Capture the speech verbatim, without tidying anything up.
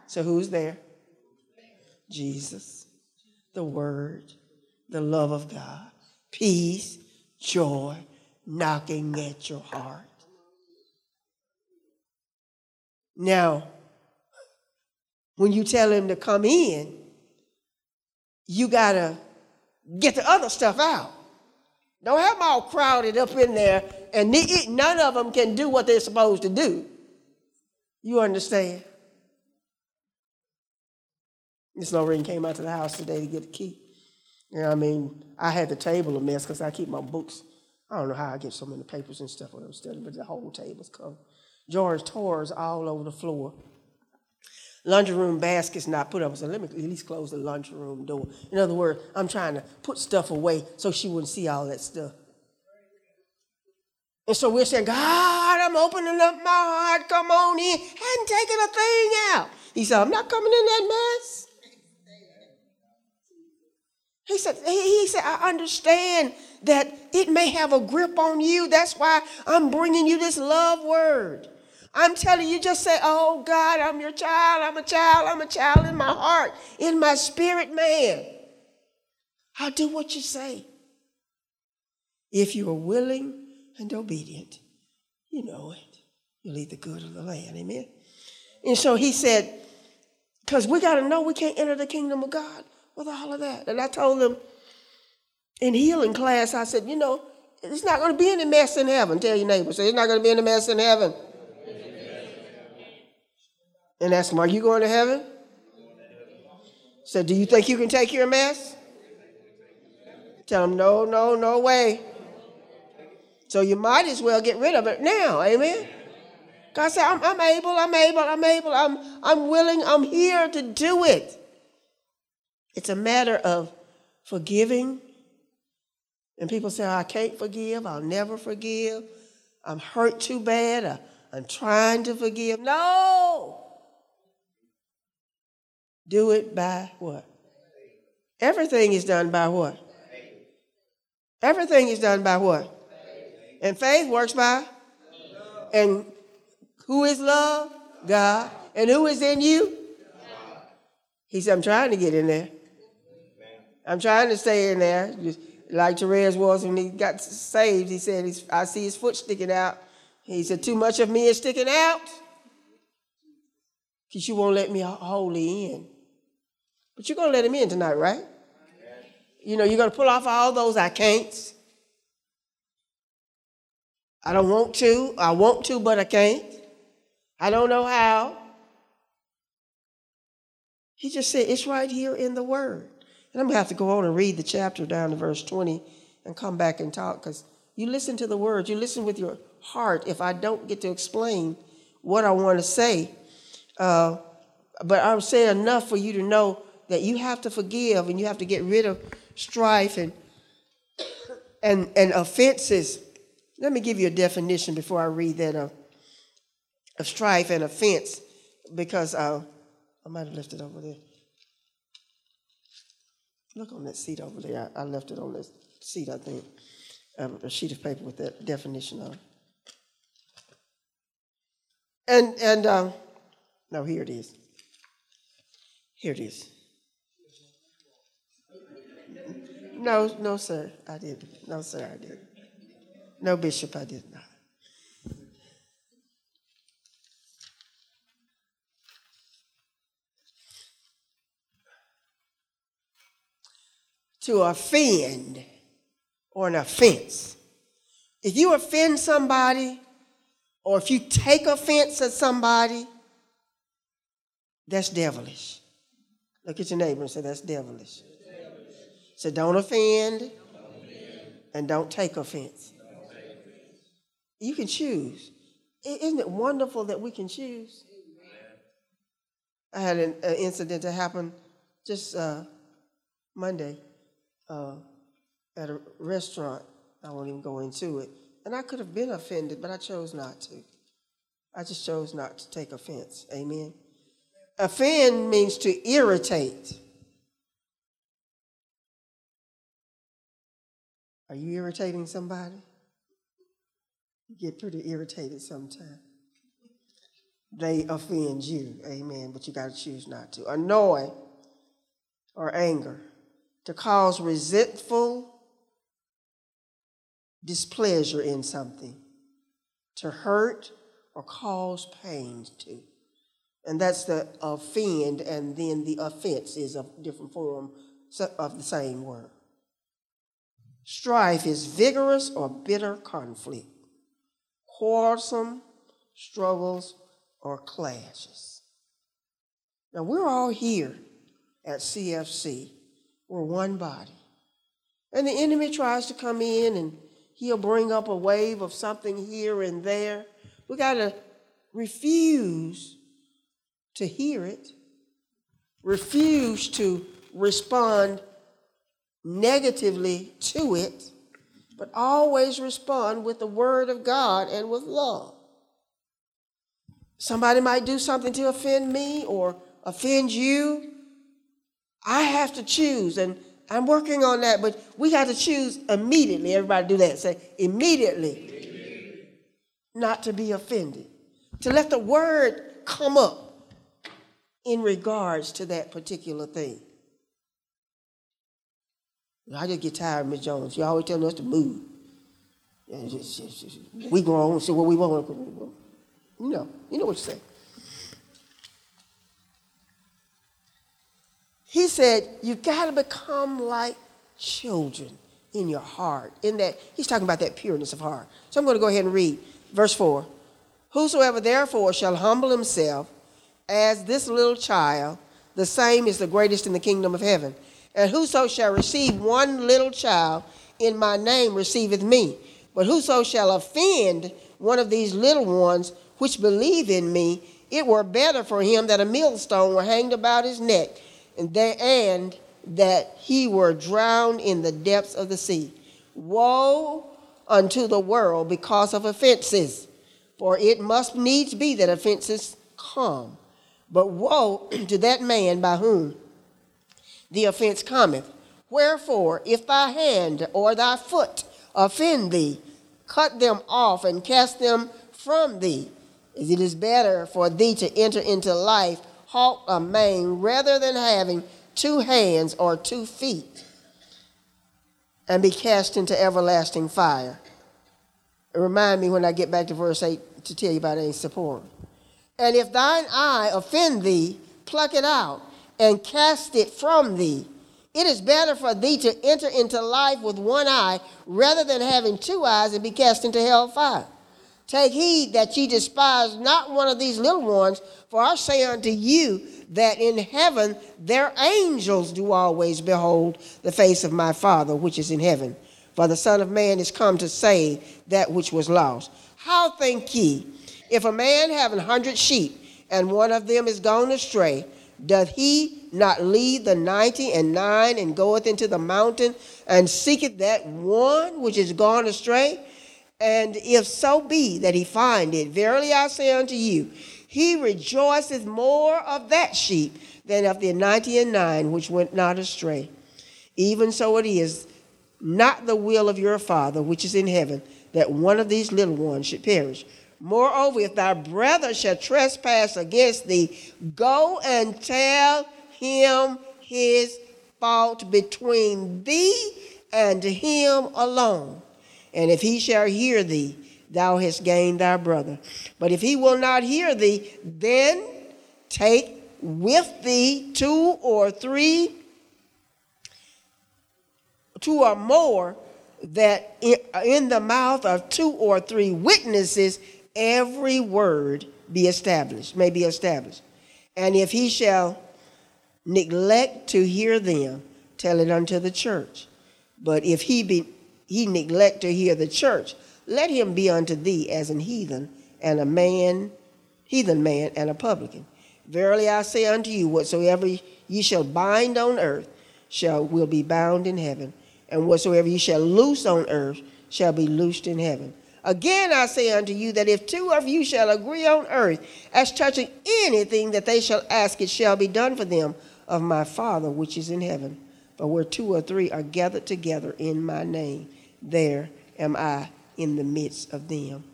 So who's there? Jesus, the Word, the love of God, peace, joy, knocking at your heart. Now, when you tell him to come in, you got to get the other stuff out. Don't have them all crowded up in there, and none of them can do what they're supposed to do. You understand? Miss Lorraine came out to the house today to get the key. You know, I mean, I had the table a mess because I keep my books. I don't know how I get so many papers and stuff when I'm studying, but the whole table's covered. George toys all over the floor. Laundry room basket's not put up, so let me at least close the laundry room door. In other words, I'm trying to put stuff away so she wouldn't see all that stuff. And so we're saying, God, I'm opening up my heart. Come on in. Hadn't taken a thing out. He said, I'm not coming in that mess. He said, he, he said, I understand that it may have a grip on you. That's why I'm bringing you this love word. I'm telling you, just say, oh, God, I'm your child. I'm a child. I'm a child in my heart, in my spirit, man. I'll do what you say. If you are willing and obedient, you know it. You'll eat the good of the land. Amen. And so he said, because we got to know we can't enter the kingdom of God with all of that. And I told them in healing class, I said, you know, it's not going to be any mess in heaven. Tell your neighbor, say, it's not going to be any mess in heaven. And ask them, are you going to heaven? So do you think you can take your mess? Tell them, no, no, no way. So you might as well get rid of it now. Amen. God said, I'm, I'm able, I'm able, I'm able, I'm, I'm willing, I'm here to do it. It's a matter of forgiving. And people say, I can't forgive, I'll never forgive. I'm hurt too bad, I, I'm trying to forgive. No. Do it by what? Everything is done by what? Everything is done by what? And faith works by? And who is love? God. And who is in you? He said, I'm trying to get in there. I'm trying to stay in there. Just like Therese was when he got saved. He said, I see his foot sticking out. He said, too much of me is sticking out because you won't let me wholly in. But you're going to let him in tonight, right? You know, you're going to pull off all those I can'ts. I don't want to. I want to, but I can't. I don't know how. He just said, it's right here in the Word. And I'm going to have to go on and read the chapter down to verse twenty and come back and talk, because you listen to the Word. You listen with your heart if I don't get to explain what I want to say. Uh, but I'm saying enough for you to know that you have to forgive and you have to get rid of strife and and, and offenses. Let me give you a definition before I read that of, of strife and offense, because uh, I might have left it over there. Look on that seat over there. I, I left it on this seat, I think. Um, a sheet of paper with that definition on it. And, and uh, no, here it is. Here it is. No, no, sir, I didn't. No, sir, I didn't. No, Bishop, I did not. To offend or an offense. If you offend somebody or if you take offense at somebody, that's devilish. Look at your neighbor and say, that's devilish. So don't offend, don't offend. And don't take offense. Don't take offense. You can choose. Isn't it wonderful that we can choose? I had an, an incident that happened just uh, Monday uh, at a restaurant. I won't even go into it. And I could have been offended, but I chose not to. I just chose not to take offense. Amen. Offend means to irritate. Are you irritating somebody? You get pretty irritated sometimes. they offend you. Amen. But you got to choose not to. Annoy or anger. To cause resentful displeasure in something. To hurt or cause pain to. And that's the offend, and then the offense is a different form of the same word. Strife is vigorous or bitter conflict, quarrelsome struggles or clashes. Now, we're all here at C F C. We're one body. And the enemy tries to come in and he'll bring up a wave of something here and there. We got to refuse to hear it, refuse to respond negatively to it, but always respond with the word of God and with love. Somebody might do something to offend me or offend you. I have to choose, and I'm working on that, but we got to choose immediately. Everybody do that. Say, immediately. Immediately. Not to be offended. To let the word come up in regards to that particular thing. I just get tired, Miz Jones. You always telling us to move. We go on and say what we want. You know, you know what you say. He said, you got to become like children in your heart. In that, he's talking about that pureness of heart. So I'm going to go ahead and read verse four. Whosoever therefore shall humble himself as this little child, the same is the greatest in the kingdom of heaven. And whoso shall receive one little child in my name receiveth me. But whoso shall offend one of these little ones which believe in me, it were better for him that a millstone were hanged about his neck, and, they, and that he were drowned in the depths of the sea. Woe unto the world because of offenses, for it must needs be that offenses come. But woe to that man by whom the offense cometh. Wherefore, if thy hand or thy foot offend thee, cut them off and cast them from thee. As it is better for thee to enter into life halt or maimed, rather than having two hands or two feet, and be cast into everlasting fire. It remind me when I get back to verse eight to tell you about Asa Zipporah. And if thine eye offend thee, pluck it out and cast it from thee. It is better for thee to enter into life with one eye rather than having two eyes and be cast into hell fire. Take heed that ye despise not one of these little ones, for I say unto you that in heaven their angels do always behold the face of my Father which is in heaven. For the Son of Man is come to save that which was lost. How think ye, if a man have an hundred sheep, and one of them is gone astray, doth he not leave the ninety and nine and goeth into the mountain and seeketh that one which is gone astray? And if so be that he find it, verily I say unto you, he rejoiceth more of that sheep than of the ninety and nine which went not astray. Even so it is not the will of your Father which is in heaven that one of these little ones should perish. Moreover, if thy brother shall trespass against thee, go and tell him his fault between thee and him alone. And if he shall hear thee, thou hast gained thy brother. But if he will not hear thee, then take with thee two or three, two or more, that in the mouth of two or three witnesses every word be established, may be established. And if he shall neglect to hear them, tell it unto the church. But if he be he neglect to hear the church, let him be unto thee as an heathen and a man, heathen man and a publican. Verily I say unto you, whatsoever ye shall bind on earth shall will be bound in heaven, and whatsoever ye shall loose on earth shall be loosed in heaven. Again I say unto you that if two of you shall agree on earth as touching anything that they shall ask, it shall be done for them of my Father which is in heaven. For where two or three are gathered together in my name, there am I in the midst of them.